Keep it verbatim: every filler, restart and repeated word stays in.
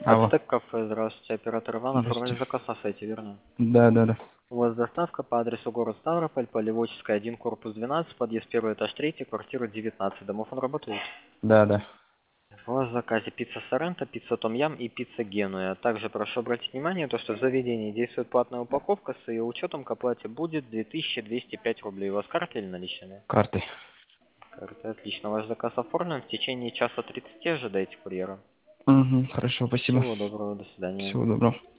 Алло. Ацтек кафе, здравствуйте, оператор Иван, оформили Здравствуйте. заказ на сайте, верно? Да, да, да. У вас доставка по адресу город Ставрополь, Полеводческая, один, корпус двенадцать, подъезд первый, этаж третий, квартира девятнадцать. Домов он работает? Да, да. У вас в заказе пицца Соренто, пицца Том Ям и пицца Генуя. Также прошу обратить внимание, то, что в заведении действует платная упаковка, с ее учетом к оплате будет две тысячи двести пять рублей. У вас карта или наличными? Картой. Карта, отлично. Ваш заказ оформлен. В течение часа тридцати ожидайте курьера. Угу, хорошо, спасибо. Всего доброго, до свидания. Всего доброго.